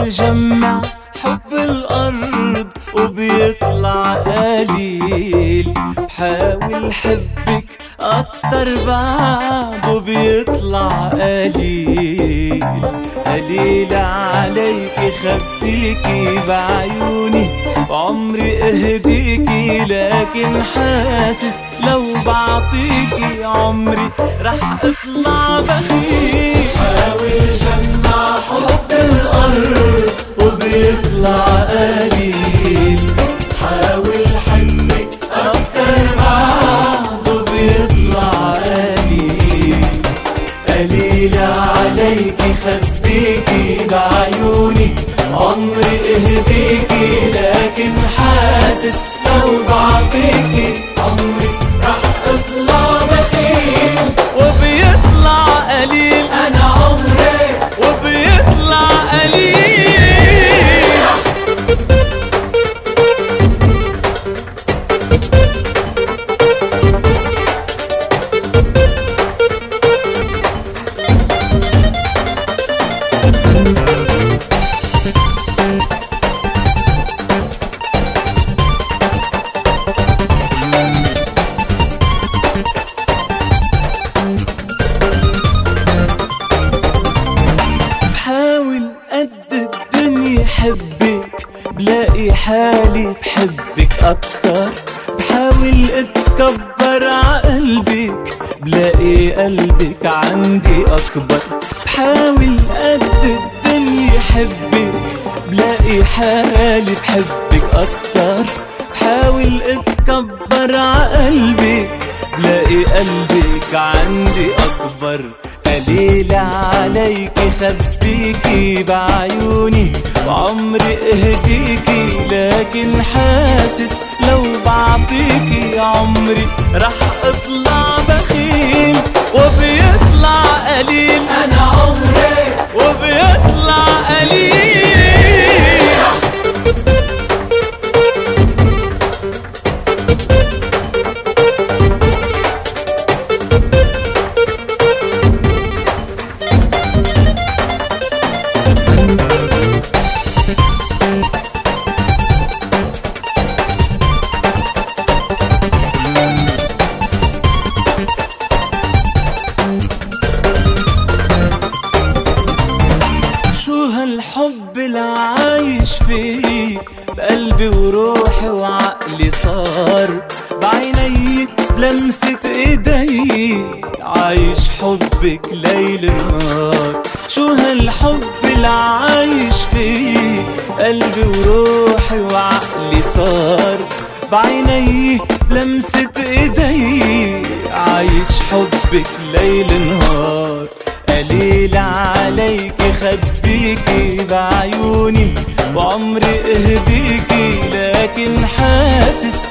جمع حب الأرض وبيطلع قليل، بحاول حبك أكتر بعد وبيطلع قليل. قليل عليك خبيكي بعيوني وعمري اهديكي، لكن حاسس لو بعطيكي عمري رح اطلع بخيل. حاول جمع حب الأرض وبيطلع قليل، حاول حبك أكتر بعد وبيطلع قليل. قليل عليكي خبيكي بعيوني عمري اهديكي، لكن حاسس لو بعطيكي عمري رح اطلع بخيل. وبيطلع قليل أنا عمري وبيطلع قليل. بحاول قد الدنيا حبك، بلاقي حالي بحبك أكتر. بحاول اتكبر عقلبك، بلاقي قلبك عندي أكبر. بحاول قد الدنيا حبك، بلاقي حالي بحبك أكتر. بحاول اتكبر عقلبك، بلاقي قلبك عندي أكبر. قليل عليكي خبيكي بعيوني وعمري اهديكي، لكن حاسس لو بعطيكي عمري رح اطلع بخيل. وبيطلع قليل أنا عمري وبيطلع قليل. الحب اللي عايش فيه بقلبي وروحي وعقلي صار، بعيني بلمسة ايدي عايش حبك ليل نهار. شو هالحب اللي عايش فيه قلبي وروحي وعقلي صار، بعيني بلمسة ايدي عايش حبك ليل نهار. قليل عليكي خبيكي بعيوني وعمري اهديكي، لكن حاسس